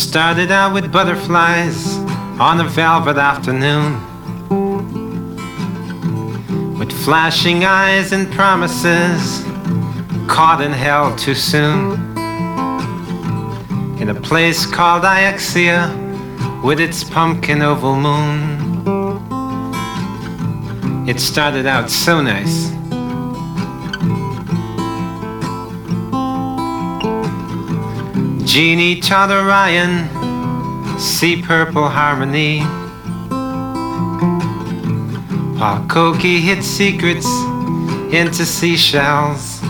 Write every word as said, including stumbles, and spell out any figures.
started out with butterflies on a velvet afternoon, with flashing eyes and promises caught and held too soon, in a place called Iexia with its pumpkin oval moon. It started out so nice. Jeannie taught Orion sea purple harmony. Paul Koki hid secrets into seashells.